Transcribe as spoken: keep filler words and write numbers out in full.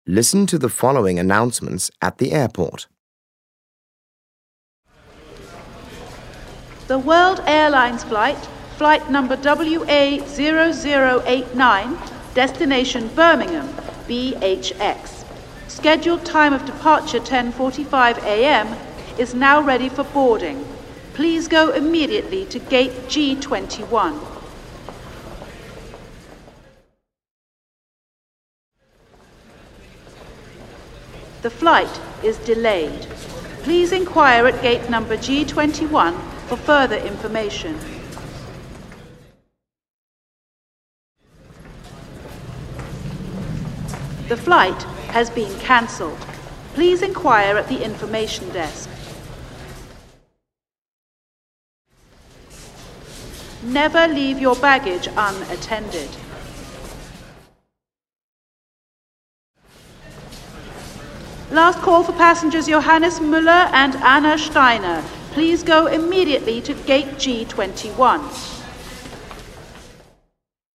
Listen to the following announcements at the airport. The World Airlines flight, flight number W A zero zero eight nine, destination Birmingham, B H X. Scheduled time of departure ten forty-five a m is now ready for boarding. Please go immediately to gate G twenty-one. The flight is delayed. Please inquire at gate number G twenty-one for further information. The flight has been cancelled. Please inquire at the information desk. Never leave your baggage unattended. Last call for passengers Johannes Müller and Anna Steiner. Please go immediately to gate G twenty-one.